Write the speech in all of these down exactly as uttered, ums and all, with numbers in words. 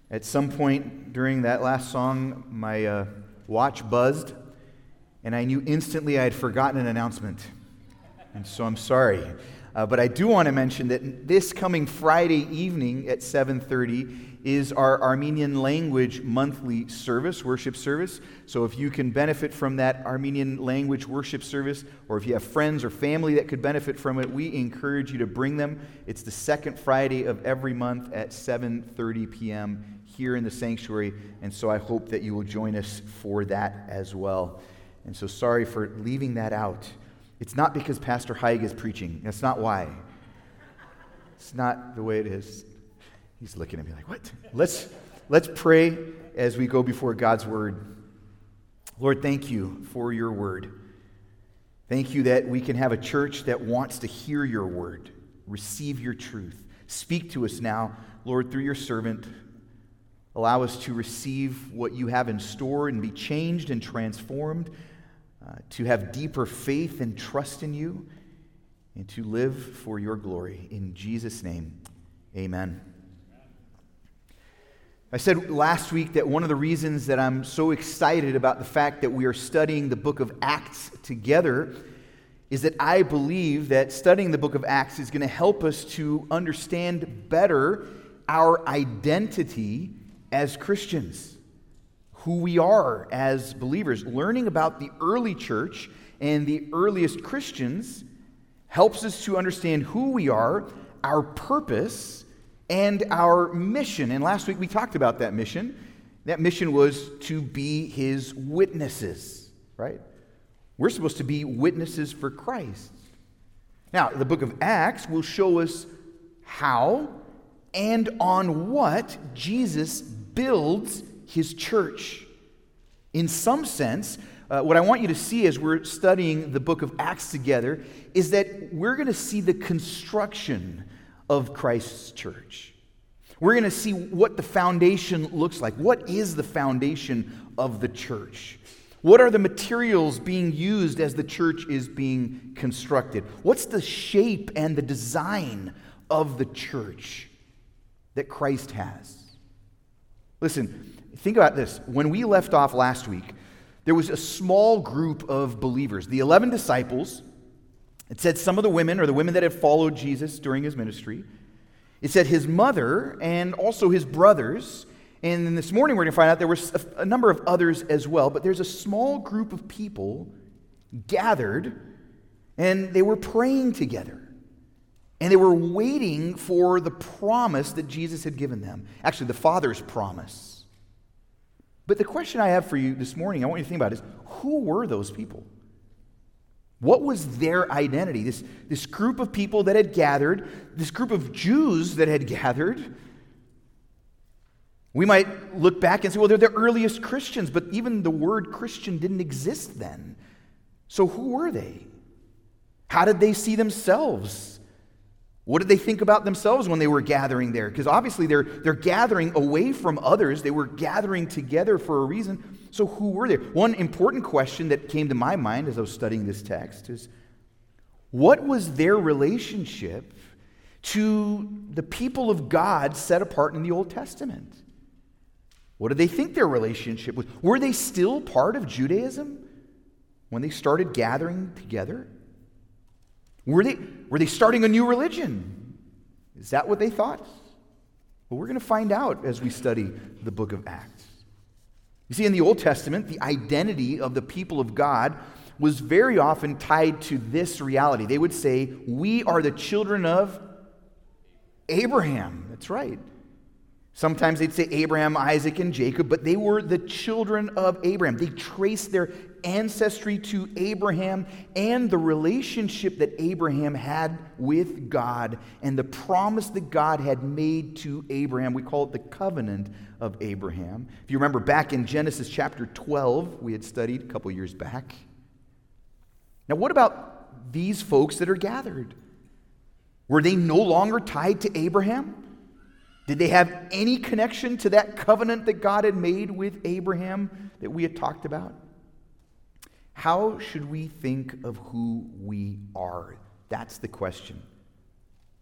At some point during that last song, my uh, watch buzzed, and I knew instantly I had forgotten an announcement. And so I'm sorry. Uh, but I do want to mention that this coming Friday evening at seven thirty is our Armenian language monthly service, worship service. So if you can benefit from that Armenian language worship service, or if you have friends or family that could benefit from it, we encourage you to bring them. It's the second Friday of every month at seven thirty p.m. here in the sanctuary, and so I hope that you will join us for that as well. And so sorry for leaving that out. It's not because Pastor Haig is preaching. That's not why. It's not the way it is. He's looking at me like, what? Let's, let's pray as we go before God's word. Lord, thank you for your word. Thank you that we can have a church that wants to hear your word, receive your truth. Speak to us now, Lord, through your servant. Allow us to receive what you have in store and be changed and transformed, uh, to have deeper faith and trust in you, and to live for your glory. In Jesus' name, amen. I said last week that one of the reasons that I'm so excited about the fact that we are studying the book of Acts together is that I believe that studying the book of Acts is going to help us to understand better our identity as Christians, who we are as believers. Learning about the early church and the earliest Christians helps us to understand who we are, our purpose, and our mission. And last week we talked about that mission. That mission was to be his witnesses, right? We're supposed to be witnesses for Christ. Now, the book of Acts will show us how and on what Jesus builds his church. In some sense, uh, what I want you to see as we're studying the book of Acts together is that we're going to see the construction of Christ's church. We're going to see what the foundation looks like. What is the foundation of the church? What are the materials being used as the church is being constructed? What's the shape and the design of the church that Christ has? Listen, think about this. When we left off last week, there was a small group of believers, the eleven disciples. It said some of the women, or the women that had followed Jesus during his ministry. It said his mother and also his brothers. And then this morning we're going to find out there was a, a number of others as well. But there's a small group of people gathered, and they were praying together. And they were waiting for the promise that Jesus had given them. Actually, the Father's promise. But the question I have for you this morning, I want you to think about is, who were those people? What was their identity? This, this group of people that had gathered, this group of Jews that had gathered. We might look back and say, well, they're the earliest Christians, but even the word Christian didn't exist then. So who were they? How did they see themselves? What did they think about themselves when they were gathering there? Because obviously they're, they're gathering away from others. They were gathering together for a reason. So who were they? One important question that came to my mind as I was studying this text is, what was their relationship to the people of God set apart in the Old Testament? What did they think their relationship was? Were they still part of Judaism when they started gathering together? Were they, were they starting a new religion? Is that what they thought? Well, we're going to find out as we study the book of Acts. You see, in the Old Testament, the identity of the people of God was very often tied to this reality. They would say, we are the children of Abraham. That's right. Sometimes they'd say Abraham, Isaac, and Jacob, but they were the children of Abraham. They traced their ancestry to Abraham and the relationship that Abraham had with God and the promise that God had made to Abraham. We call it the covenant of Abraham. If you remember back in Genesis chapter twelve, we had studied a couple years back. Now, what about these folks that are gathered? Were they no longer tied to Abraham? Did they have any connection to that covenant that God had made with Abraham that we had talked about? How should we think of who we are? That's the question.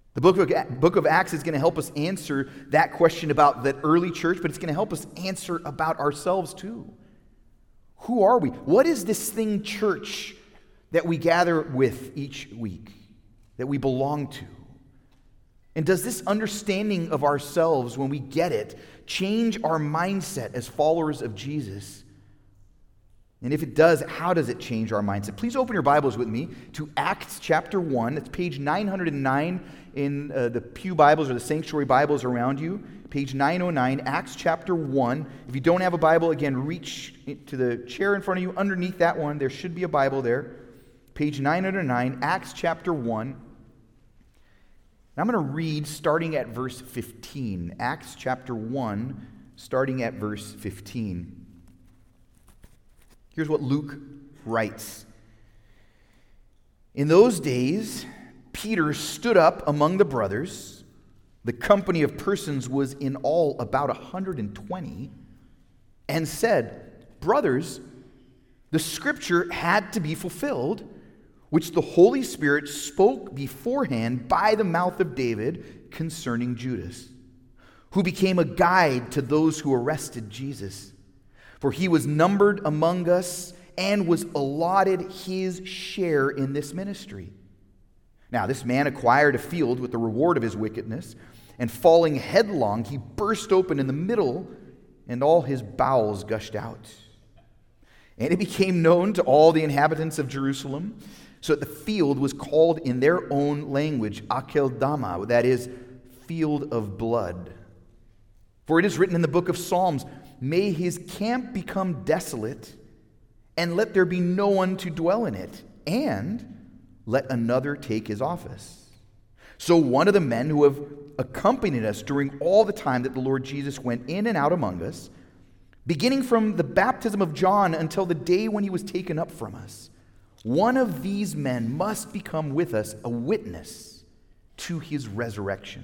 The book of, book of Acts is going to help us answer that question about that early church, but it's going to help us answer about ourselves too. Who are we? What is this thing, church, that we gather with each week, that we belong to? And does this understanding of ourselves, when we get it, change our mindset as followers of Jesus? And if it does, how does it change our mindset? Please open your Bibles with me to Acts chapter one. It's page nine hundred nine in uh, the Pew Bibles or the Sanctuary Bibles around you. Page nine oh nine, Acts chapter one. If you don't have a Bible, again, reach to the chair in front of you. Underneath that one, there should be a Bible there. Page nine oh nine, Acts chapter one. And I'm going to read starting at verse fifteen. Acts chapter one, starting at verse fifteen. Here's what Luke writes. In those days, Peter stood up among the brothers. The company of persons was in all about a hundred twenty, and said, Brothers, the scripture had to be fulfilled, which the Holy Spirit spoke beforehand by the mouth of David concerning Judas, who became a guide to those who arrested Jesus. For he was numbered among us and was allotted his share in this ministry. Now this man acquired a field with the reward of his wickedness, and falling headlong, he burst open in the middle, and all his bowels gushed out. And it became known to all the inhabitants of Jerusalem, so that the field was called in their own language, Akeldama, that is, field of blood. For it is written in the book of Psalms, May his camp become desolate, and let there be no one to dwell in it, and let another take his office. So one of the men who have accompanied us during all the time that the Lord Jesus went in and out among us, beginning from the baptism of John until the day when he was taken up from us, one of these men must become with us a witness to his resurrection.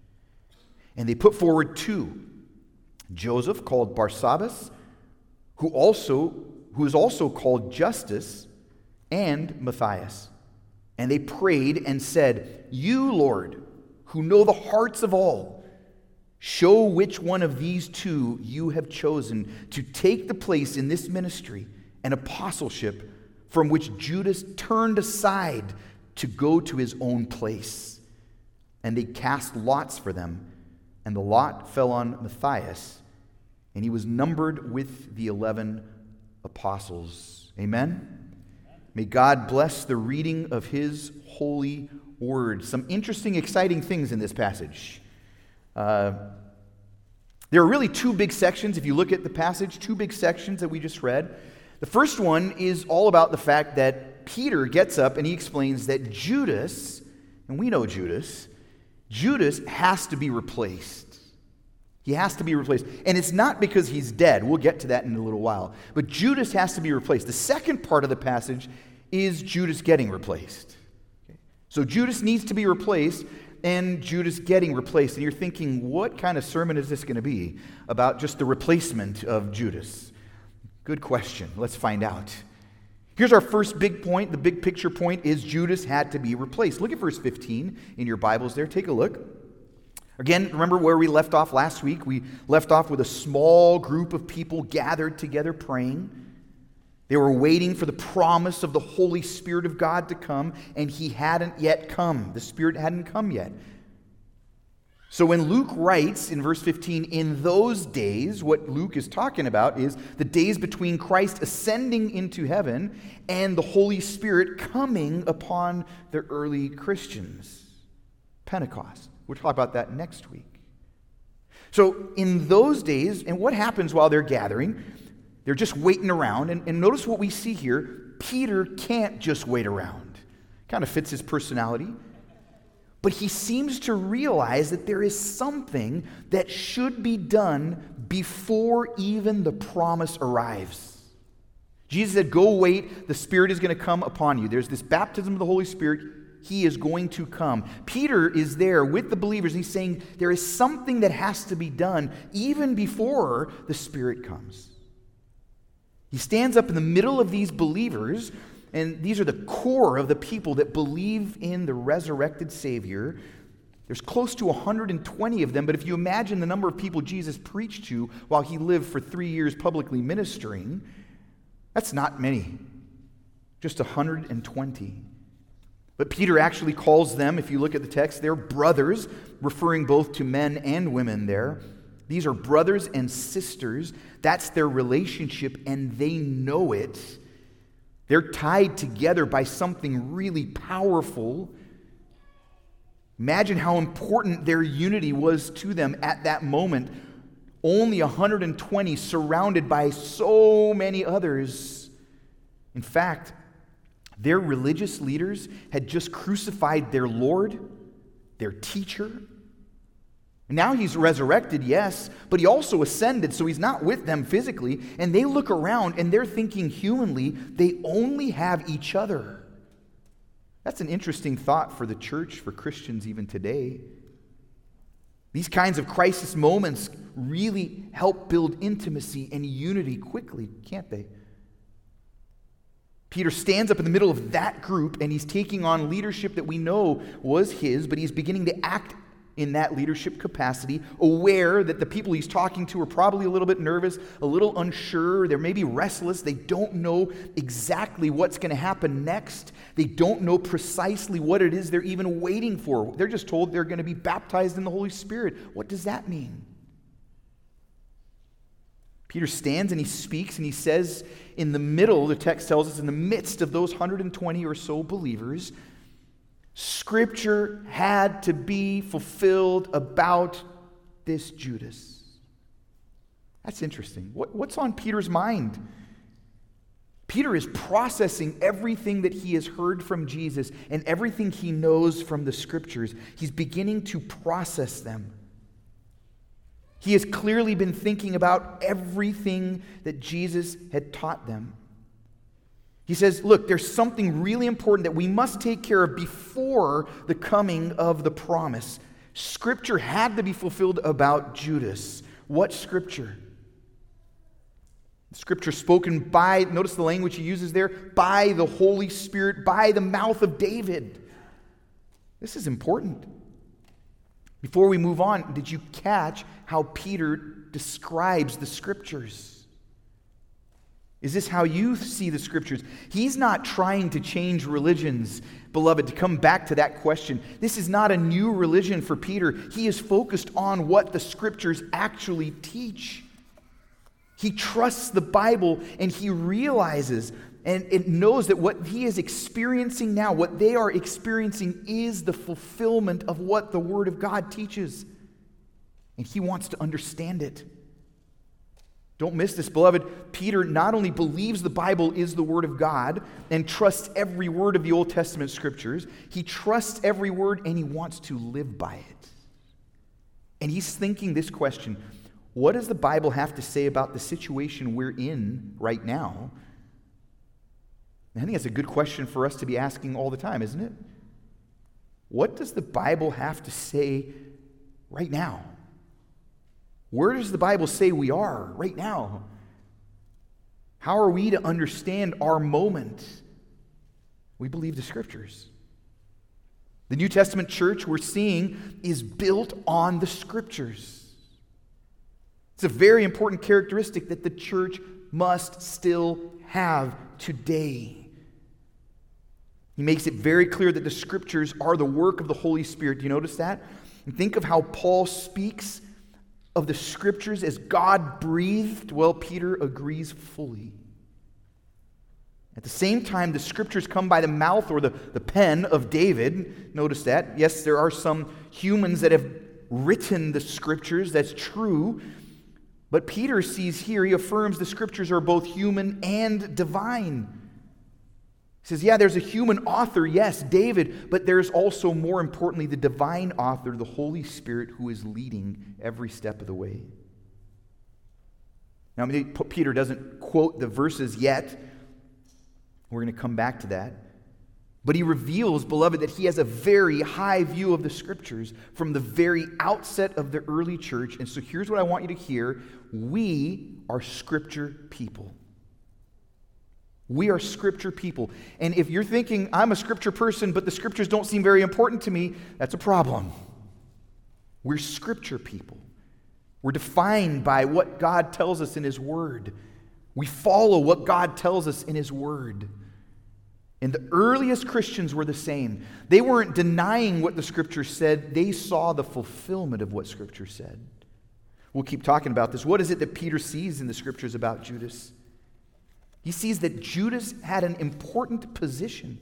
And they put forward two, Joseph, called Barsabbas, who also who is also called Justus, and Matthias. And they prayed and said, You, Lord, who know the hearts of all, show which one of these two you have chosen to take the place in this ministry and apostleship from which Judas turned aside to go to his own place. And they cast lots for them, and the lot fell on Matthias, and he was numbered with the eleven apostles. Amen? May God bless the reading of his holy word. Some interesting, exciting things in this passage. Uh, there are really two big sections, if you look at the passage, two big sections that we just read. The first one is all about the fact that Peter gets up and he explains that Judas, and we know Judas, Judas has to be replaced. He has to be replaced. And it's not because he's dead. We'll get to that in a little while. But Judas has to be replaced. The second part of the passage is Judas getting replaced. Okay. So Judas needs to be replaced, and Judas getting replaced. And you're thinking, what kind of sermon is this going to be about just the replacement of Judas? Good question. Let's find out. Here's our first big point. The big picture point is Judas had to be replaced. Look at verse fifteen in your Bibles there. Take a look. Again, remember where we left off last week? We left off with a small group of people gathered together praying. They were waiting for the promise of the Holy Spirit of God to come, and he hadn't yet come. The Spirit hadn't come yet. So when Luke writes in verse fifteen, in those days, what Luke is talking about is the days between Christ ascending into heaven and the Holy Spirit coming upon the early Christians. Pentecost. We'll talk about that next week. So in those days, and what happens while they're gathering? They're just waiting around. And, and notice what we see here. Peter can't just wait around. Kind of fits his personality. But he seems to realize that there is something that should be done before even the promise arrives. Jesus said, go wait, the Spirit is going to come upon you. There's this baptism of the Holy Spirit. He is going to come. Peter is there with the believers, and he's saying there is something that has to be done even before the Spirit comes. He stands up in the middle of these believers, and these are the core of the people that believe in the resurrected Savior. There's close to one hundred twenty of them, but if you imagine the number of people Jesus preached to while he lived for three years publicly ministering, that's not many. Just one hundred twenty. But Peter actually calls them, if you look at the text, they're brothers, referring both to men and women there. These are brothers and sisters. That's their relationship, and they know it. They're tied together by something really powerful. Imagine how important their unity was to them at that moment. Only one hundred twenty surrounded by so many others. In fact, their religious leaders had just crucified their Lord, their teacher. And now he's resurrected, yes, but he also ascended, so he's not with them physically. And they look around and they're thinking humanly, they only have each other. That's an interesting thought for the church, for Christians even today. These kinds of crisis moments really help build intimacy and unity quickly, can't they? Peter stands up in the middle of that group and he's taking on leadership that we know was his, but he's beginning to act in that leadership capacity, aware that the people he's talking to are probably a little bit nervous, a little unsure, they're maybe restless, they don't know exactly what's going to happen next, they don't know precisely what it is they're even waiting for. They're just told they're going to be baptized in the Holy Spirit. What does that mean? Peter stands and he speaks and he says in the middle, the text tells us, in the midst of those one hundred twenty or so believers, Scripture had to be fulfilled about this Judas. That's interesting. What, what's on Peter's mind? Peter is processing everything that he has heard from Jesus and everything he knows from the Scriptures. He's beginning to process them. He has clearly been thinking about everything that Jesus had taught them. He says, look, there's something really important that we must take care of before the coming of the promise. Scripture had to be fulfilled about Judas. What Scripture? Scripture spoken by, notice the language he uses there, by the Holy Spirit, by the mouth of David. This is important. Before we move on, did you catch how Peter describes the Scriptures? Is this how you see the Scriptures? He's not trying to change religions, beloved, to come back to that question. This is not a new religion for Peter. He is focused on what the Scriptures actually teach. He trusts the Bible and he realizes and it knows that what he is experiencing now, what they are experiencing, is the fulfillment of what the Word of God teaches. And he wants to understand it. Don't miss this, beloved. Peter not only believes the Bible is the Word of God and trusts every word of the Old Testament Scriptures, he trusts every word and he wants to live by it. And he's thinking this question: what does the Bible have to say about the situation we're in right now? I think that's a good question for us to be asking all the time, isn't it? What does the Bible have to say right now? Where does the Bible say we are right now? How are we to understand our moment? We believe the Scriptures. The New Testament church we're seeing is built on the Scriptures. It's a very important characteristic that the church must still have today. He makes it very clear that the Scriptures are the work of the Holy Spirit. Do you notice that? And think of how Paul speaks of the Scriptures as God-breathed. Well, Peter agrees fully. At the same time, the Scriptures come by the mouth or the, the pen of David. Notice that. Yes, there are some humans that have written the Scriptures. That's true. But Peter sees here, he affirms the Scriptures are both human and divine. He says, yeah, there's a human author, yes, David, but there's also, more importantly, the divine author, the Holy Spirit, who is leading every step of the way. Now, Peter doesn't quote the verses yet. We're going to come back to that. But he reveals, beloved, that he has a very high view of the Scriptures from the very outset of the early church. And so here's what I want you to hear. We are Scripture people. We are Scripture people. And if you're thinking, I'm a Scripture person, but the Scriptures don't seem very important to me, that's a problem. We're Scripture people. We're defined by what God tells us in His Word. We follow what God tells us in His Word. And the earliest Christians were the same. They weren't denying what the Scripture said. They saw the fulfillment of what Scripture said. We'll keep talking about this. What is it that Peter sees in the Scriptures about Judas? He sees that Judas had an important position.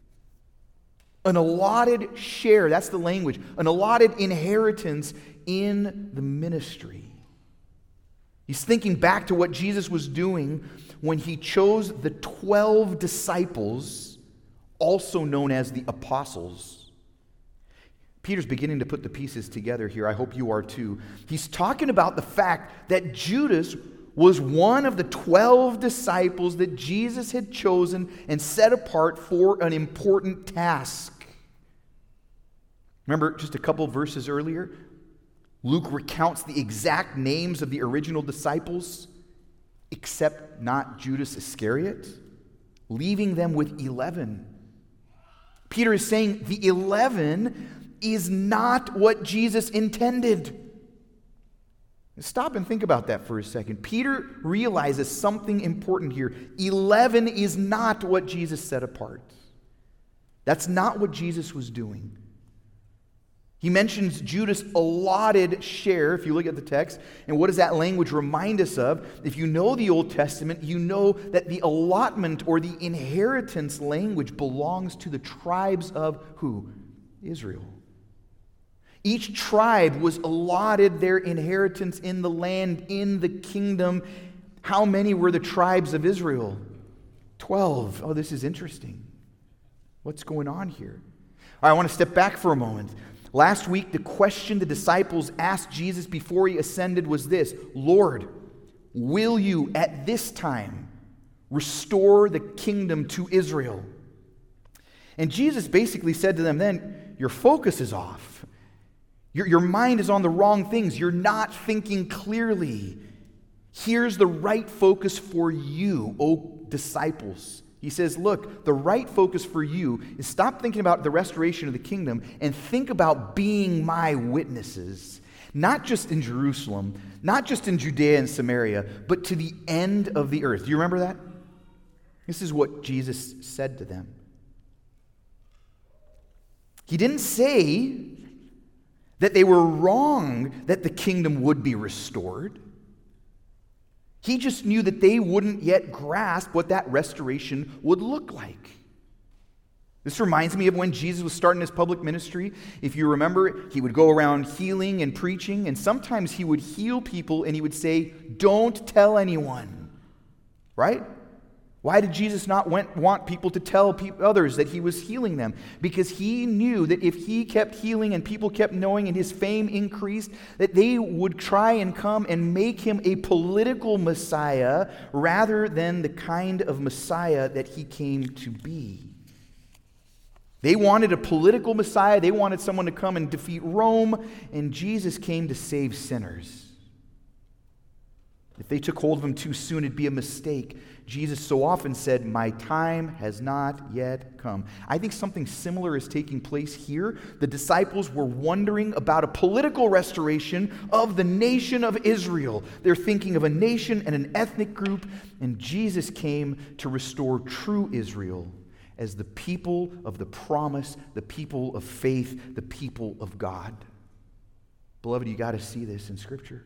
An allotted share, that's the language, an allotted inheritance in the ministry. He's thinking back to what Jesus was doing when He chose the twelve disciples, also known as the apostles. Peter's beginning to put the pieces together here. I hope you are too. He's talking about the fact that Judas was one of the twelve disciples that Jesus had chosen and set apart for an important task. Remember just a couple verses earlier? Luke recounts the exact names of the original disciples, except not Judas Iscariot, leaving them with eleven. Peter is saying the eleven is not what Jesus intended. Stop and think about that for a second. Peter realizes something important here. Eleven is not what Jesus set apart. That's not what Jesus was doing. He mentions Judas' allotted share, if you look at the text. And what does that language remind us of? If you know the Old Testament, you know that the allotment or the inheritance language belongs to the tribes of who? Israel. Each tribe was allotted their inheritance in the land, in the kingdom. How many were the tribes of Israel? Twelve. Oh, this is interesting. What's going on here? All right, I want to step back for a moment. Last week, the question the disciples asked Jesus before He ascended was this: Lord, will you at this time restore the kingdom to Israel? And Jesus basically said to them then, your focus is off. Your, your mind is on the wrong things. You're not thinking clearly. Here's the right focus for you, O disciples. He says, look, the right focus for you is stop thinking about the restoration of the kingdom and think about being my witnesses, not just in Jerusalem, not just in Judea and Samaria, but to the end of the earth. Do you remember that? This is what Jesus said to them. He didn't say that they were wrong that the kingdom would be restored. He just knew that they wouldn't yet grasp what that restoration would look like. This reminds me of when Jesus was starting His public ministry. If you remember, He would go around healing and preaching, and sometimes He would heal people and He would say, don't tell anyone. Right? Why did Jesus not want people to tell others that He was healing them? Because He knew that if He kept healing and people kept knowing and His fame increased, that they would try and come and make Him a political Messiah rather than the kind of Messiah that He came to be. They wanted a political Messiah. They wanted someone to come and defeat Rome, and Jesus came to save sinners. If they took hold of Him too soon, it'd be a mistake. Jesus so often said, my time has not yet come. I think something similar is taking place here. The disciples were wondering about a political restoration of the nation of Israel. They're thinking of a nation and an ethnic group, and Jesus came to restore true Israel as the people of the promise, the people of faith, the people of God. Beloved, you got to see this in Scripture.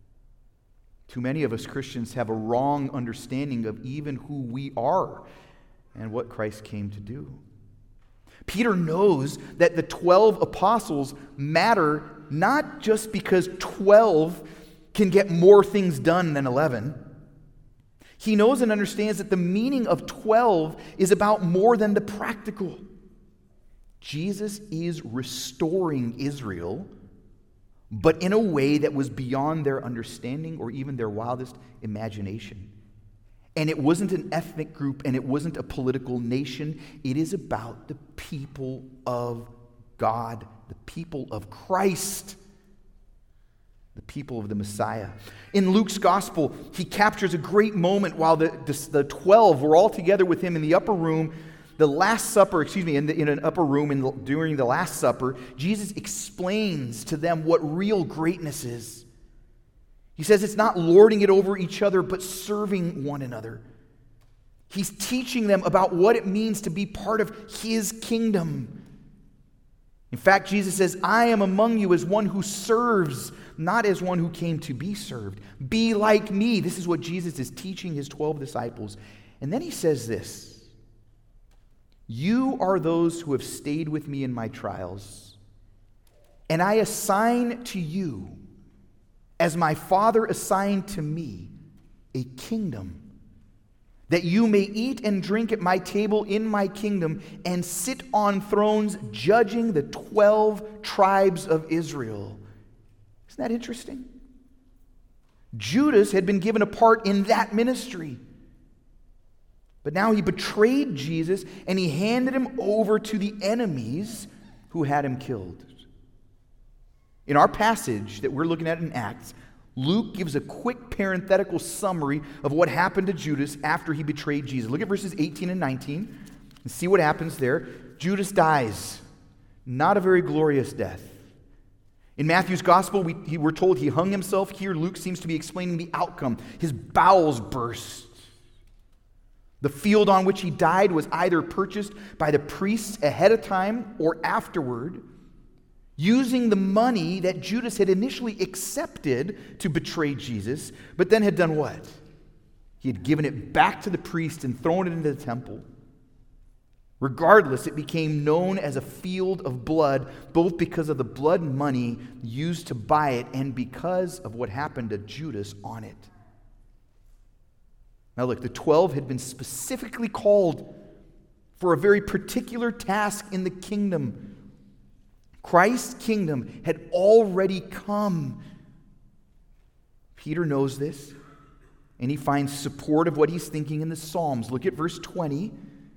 Too many of us Christians have a wrong understanding of even who we are and what Christ came to do. Peter knows that the twelve apostles matter not just because twelve can get more things done than eleven. He knows and understands that the meaning of twelve is about more than the practical. Jesus is restoring Israel, but in a way that was beyond their understanding or even their wildest imagination. And it wasn't an ethnic group and it wasn't a political nation. It is about the people of God, the people of Christ, the people of the Messiah. In Luke's gospel, he captures a great moment while the, the, the twelve were all together with him in the upper room. the Last Supper, excuse me, in, the, in an upper room in the, during the Last Supper, Jesus explains to them what real greatness is. He says it's not lording it over each other, but serving one another. He's teaching them about what it means to be part of His kingdom. In fact, Jesus says, I am among you as one who serves, not as one who came to be served. Be like me. This is what Jesus is teaching His twelve disciples. And then He says this, you are those who have stayed with me in my trials, and I assign to you, as my Father assigned to me, a kingdom, that you may eat and drink at my table in my kingdom and sit on thrones judging the twelve tribes of Israel. Isn't that interesting? Judas had been given a part in that ministry. But now he betrayed Jesus and he handed him over to the enemies who had him killed. In our passage that we're looking at in Acts, Luke gives a quick parenthetical summary of what happened to Judas after he betrayed Jesus. Look at verses eighteen and nineteen and see what happens there. Judas dies. Not a very glorious death. In Matthew's gospel, we, he, we're told he hung himself. Here, Luke seems to be explaining the outcome. His bowels burst. The field on which he died was either purchased by the priests ahead of time or afterward, using the money that Judas had initially accepted to betray Jesus, but then had done what? He had given it back to the priest and thrown it into the temple. Regardless, it became known as a field of blood, both because of the blood money used to buy it and because of what happened to Judas on it. Now look, the twelve had been specifically called for a very particular task in the kingdom. Christ's kingdom had already come. Peter knows this, and he finds support of what he's thinking in the Psalms. Look at verse twenty.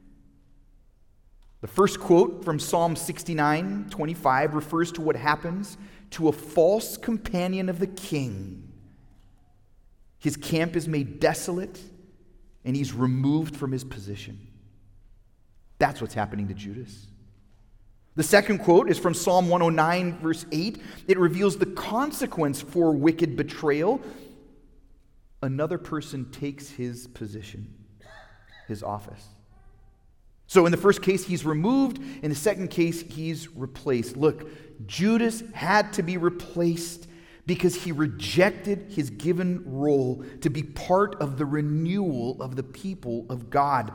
The first quote from Psalm sixty-nine twenty-five refers to what happens to a false companion of the king. His camp is made desolate, and he's removed from his position. That's what's happening to Judas. The second quote is from Psalm one oh nine, verse eight. It reveals the consequence for wicked betrayal. Another person takes his position, his office. So in the first case, he's removed. In the second case, he's replaced. Look, Judas had to be replaced because he rejected his given role to be part of the renewal of the people of God.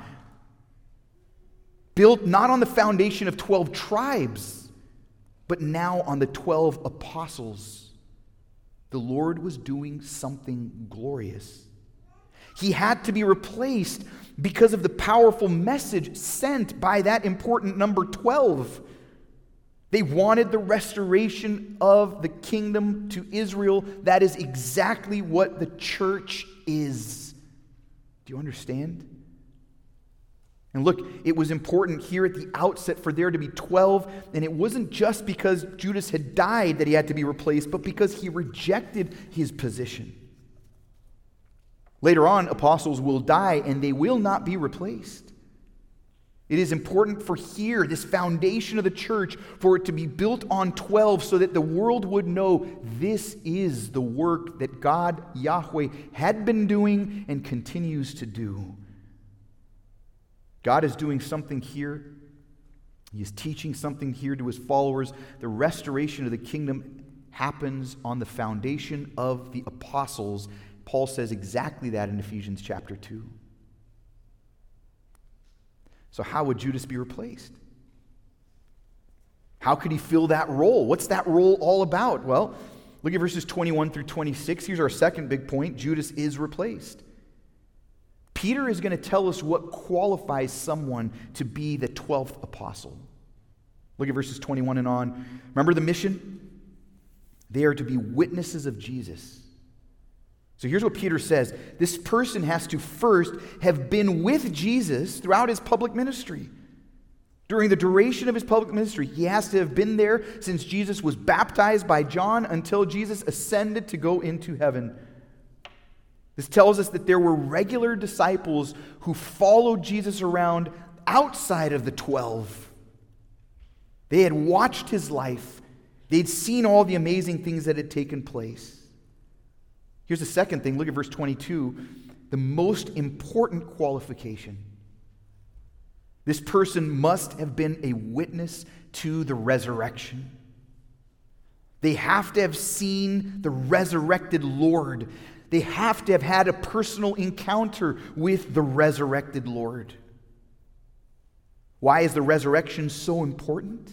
Built not on the foundation of twelve tribes, but now on the twelve apostles. The Lord was doing something glorious. He had to be replaced because of the powerful message sent by that important number twelve. They wanted the restoration of the kingdom to Israel. That is exactly what the church is. Do you understand? And look, it was important here at the outset for there to be twelve, and it wasn't just because Judas had died that he had to be replaced, but because he rejected his position. Later on, apostles will die, and they will not be replaced. It is important for here, this foundation of the church, for it to be built on twelve so that the world would know this is the work that God, Yahweh, had been doing and continues to do. God is doing something here. He is teaching something here to his followers. The restoration of the kingdom happens on the foundation of the apostles. Paul says exactly that in Ephesians chapter two. So how would Judas be replaced? How could he fill that role? What's that role all about? Well, look at verses twenty-one through twenty-six. Here's our second big point. Judas is replaced. Peter is going to tell us what qualifies someone to be the twelfth apostle. Look at verses twenty-one and on. Remember the mission? They are to be witnesses of Jesus. So here's what Peter says. This person has to first have been with Jesus throughout his public ministry. During the duration of his public ministry, he has to have been there since Jesus was baptized by John until Jesus ascended to go into heaven. This tells us that there were regular disciples who followed Jesus around outside of the twelve. They had watched his life. They'd seen all the amazing things that had taken place. Here's the second thing. Look at verse twenty-two. The most important qualification. This person must have been a witness to the resurrection. They have to have seen the resurrected Lord. They have to have had a personal encounter with the resurrected Lord. Why is the resurrection so important?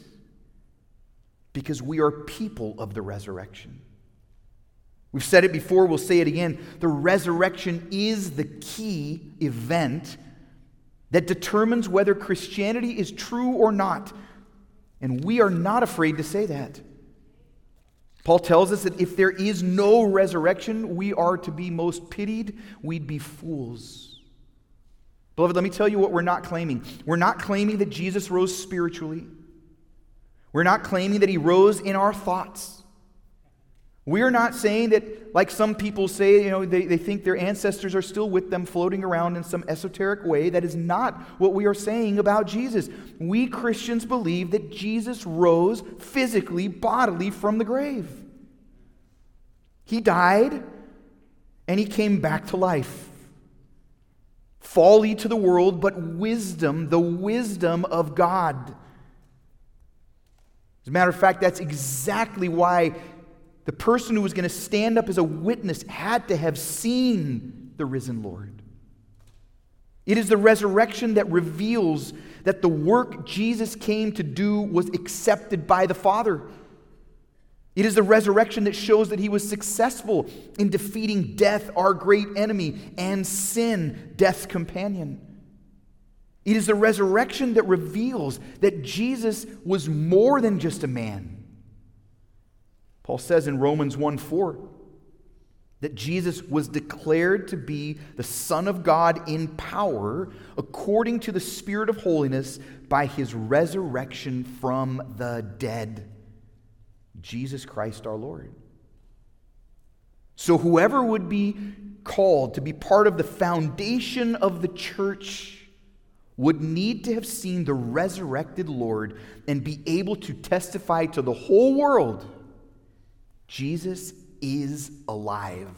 Because we are people of the resurrection. We've said it before, we'll say it again. The resurrection is the key event that determines whether Christianity is true or not. And we are not afraid to say that. Paul tells us that if there is no resurrection, we are to be most pitied. We'd be fools. Beloved, let me tell you what we're not claiming. We're not claiming that Jesus rose spiritually. We're not claiming that he rose in our thoughts. We're not saying that, like some people say, you know, they, they think their ancestors are still with them floating around in some esoteric way. That is not what we are saying about Jesus. We Christians believe that Jesus rose physically, bodily from the grave. He died and he came back to life. Folly to the world, but wisdom, the wisdom of God. As a matter of fact, that's exactly why the person who was going to stand up as a witness had to have seen the risen Lord. It is the resurrection that reveals that the work Jesus came to do was accepted by the Father. It is the resurrection that shows that he was successful in defeating death, our great enemy, and sin, death's companion. It is the resurrection that reveals that Jesus was more than just a man. Paul says in Romans one four that Jesus was declared to be the Son of God in power according to the Spirit of holiness by his resurrection from the dead. Jesus Christ our Lord. So whoever would be called to be part of the foundation of the church would need to have seen the resurrected Lord and be able to testify to the whole world, Jesus is alive.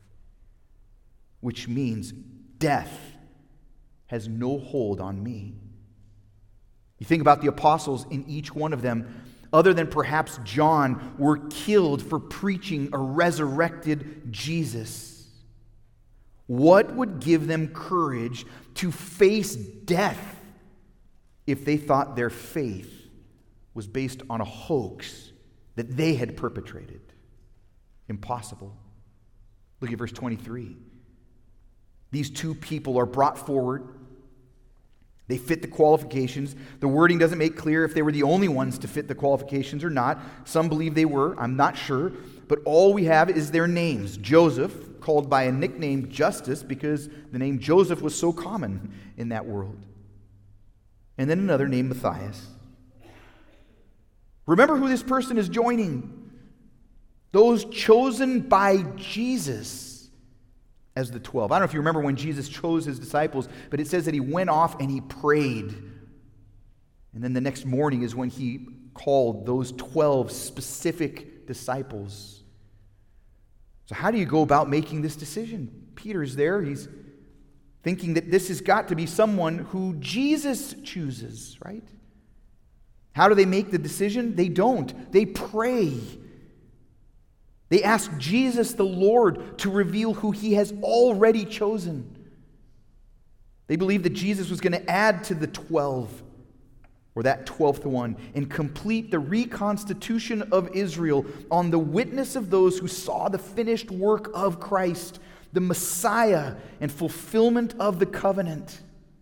Which means death has no hold on me. You think about the apostles, in each one of them, other than perhaps John, were killed for preaching a resurrected Jesus. What would give them courage to face death if they thought their faith was based on a hoax that they had perpetrated? Impossible. Look at verse twenty-three. These two people are brought forward. They fit the qualifications. The wording doesn't make clear if they were the only ones to fit the qualifications or not. Some believe they were. I'm not sure. But all we have is their names. Joseph, called by a nickname Justus because the name Joseph was so common in that world. And then another named Matthias. Remember who this person is joining. Those chosen by Jesus as the twelve. I don't know if you remember when Jesus chose his disciples, but it says that he went off and he prayed. And then the next morning is when he called those twelve specific disciples. So how do you go about making this decision? Peter's there. He's thinking that this has got to be someone who Jesus chooses, right? How do they make the decision? They don't. They pray. They ask Jesus the Lord to reveal who he has already chosen. They believe that Jesus was going to add to the twelve, or that twelfth one, and complete the reconstitution of Israel on the witness of those who saw the finished work of Christ, the Messiah, and fulfillment of the covenant.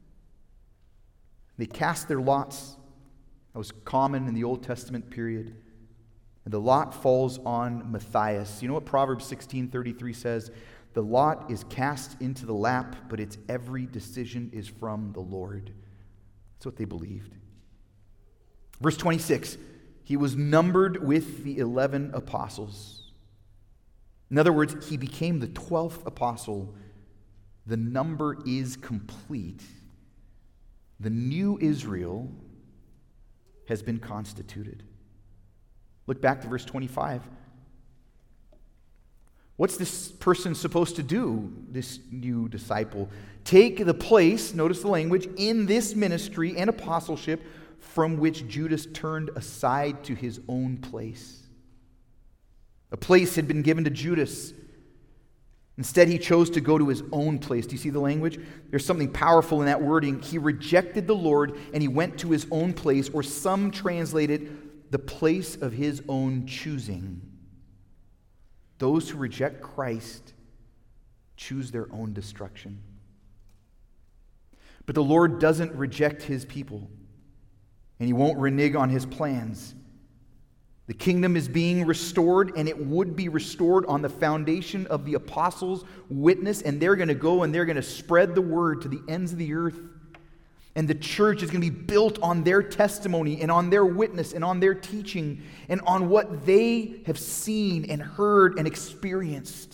They cast their lots. That was common in the Old Testament period. And the lot falls on Matthias. You know what Proverbs sixteen thirty-three says? The lot is cast into the lap, but its every decision is from the Lord. That's what they believed. Verse twenty-six, he was numbered with the eleven apostles. In other words, he became the twelfth apostle. The number is complete. The new Israel has been constituted. Look back to verse twenty-five. What's this person supposed to do, this new disciple? Take the place, notice the language, in this ministry and apostleship from which Judas turned aside to his own place. A place had been given to Judas. Instead, he chose to go to his own place. Do you see the language? There's something powerful in that wording. He rejected the Lord and he went to his own place, or some translate it, the place of his own choosing. Those who reject Christ choose their own destruction. But the Lord doesn't reject his people, and he won't renege on his plans. The kingdom is being restored, and it would be restored on the foundation of the apostles' witness, and they're going to go and they're going to spread the word to the ends of the earth. And the church is going to be built on their testimony and on their witness and on their teaching and on what they have seen and heard and experienced.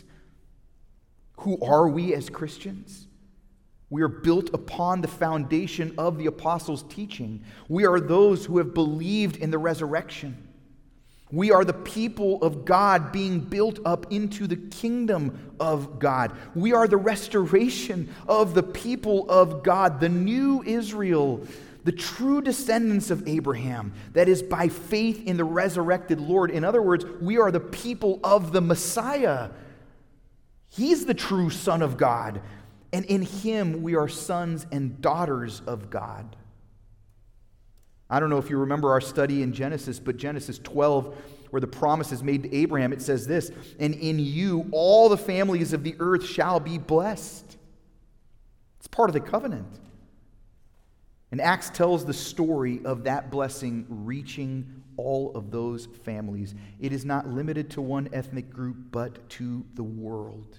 Who are we as Christians? We are built upon the foundation of the apostles' teaching. We are those who have believed in the resurrection. We are the people of God being built up into the kingdom of God. We are the restoration of the people of God, the new Israel, the true descendants of Abraham, that is by faith in the resurrected Lord. In other words, we are the people of the Messiah. He's the true Son of God, and in him we are sons and daughters of God. I don't know if you remember our study in Genesis, but Genesis twelve, where the promise is made to Abraham, it says this, "And in you all the families of the earth shall be blessed." It's part of the covenant. And Acts tells the story of that blessing reaching all of those families. It is not limited to one ethnic group, but to the world.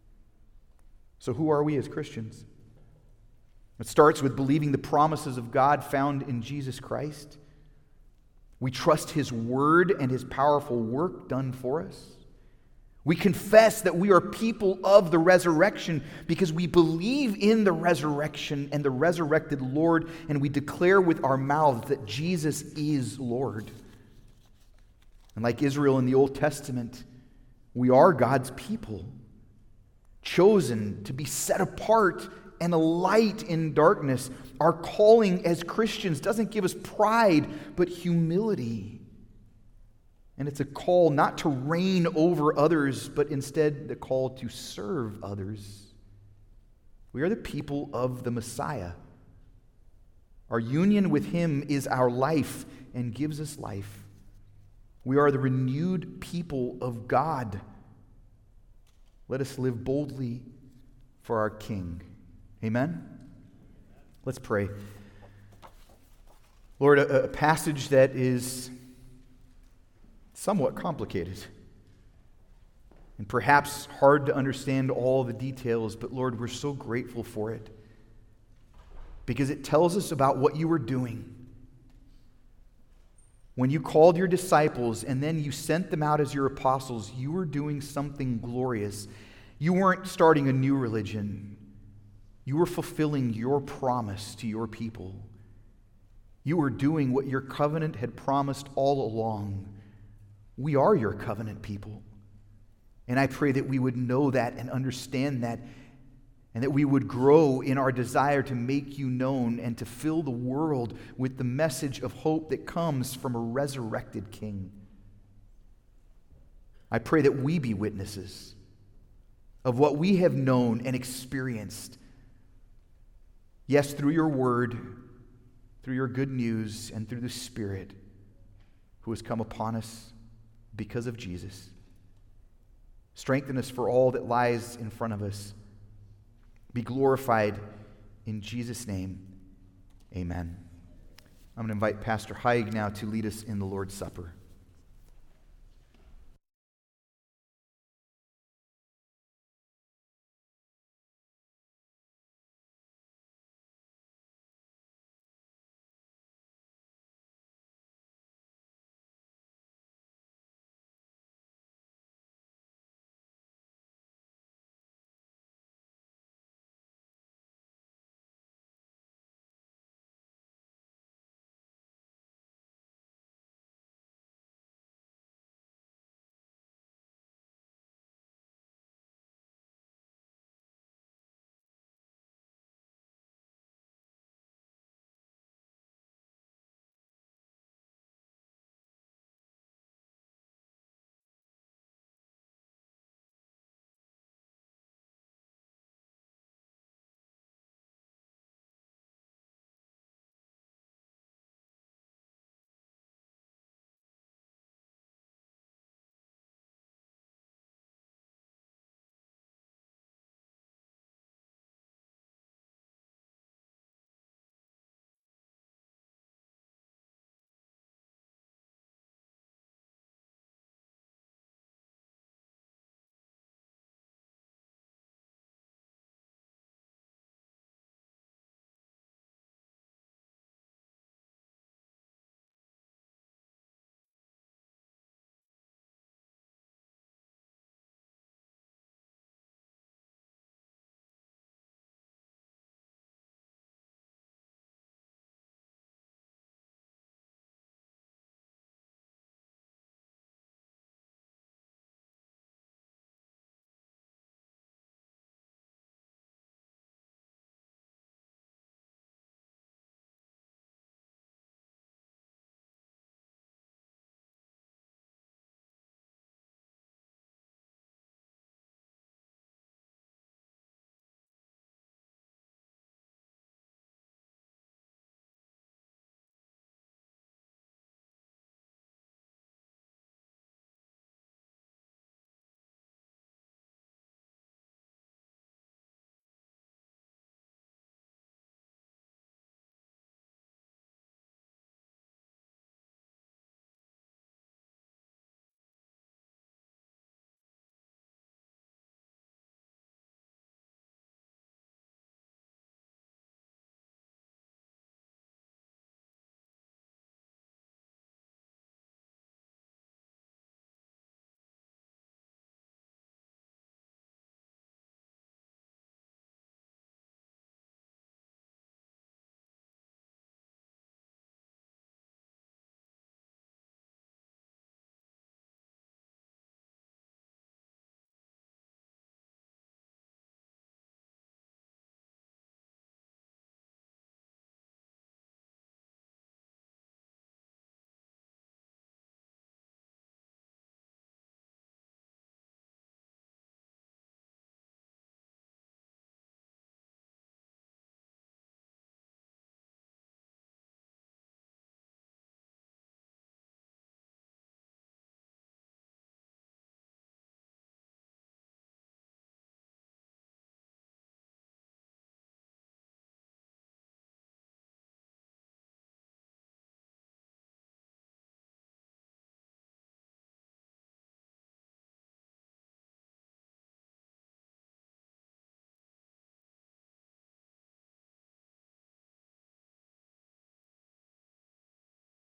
So who are we as Christians? It starts with believing the promises of God found in Jesus Christ. We trust his word and his powerful work done for us. We confess that we are people of the resurrection because we believe in the resurrection and the resurrected Lord, and we declare with our mouths that Jesus is Lord. And like Israel in the Old Testament, we are God's people, chosen to be set apart and a light in darkness. Our calling as Christians doesn't give us pride, but humility. And it's a call not to reign over others, but instead the call to serve others. We are the people of the Messiah. Our union with him is our life and gives us life. We are the renewed people of God. Let us live boldly for our King. Amen? Let's pray. Lord, a, a passage that is somewhat complicated and perhaps hard to understand all the details, but Lord, we're so grateful for it because it tells us about what you were doing when you called your disciples and then you sent them out as your apostles. You were doing something glorious. You weren't starting a new religion. You were fulfilling your promise to your people. You were doing what your covenant had promised all along. We are your covenant people. And I pray that we would know that and understand that, and that we would grow in our desire to make you known and to fill the world with the message of hope that comes from a resurrected King. I pray that we be witnesses of what we have known and experienced. Yes, through your word, through your good news, and through the Spirit who has come upon us because of Jesus. Strengthen us for all that lies in front of us. Be glorified in Jesus' name. Amen. I'm going to invite Pastor Haig now to lead us in the Lord's Supper.